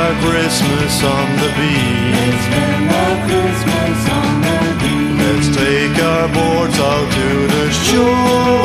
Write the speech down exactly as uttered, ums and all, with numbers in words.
our Christmas on the beach. Let's spend our Christmas on the beach. Let's take our boards out to the shore.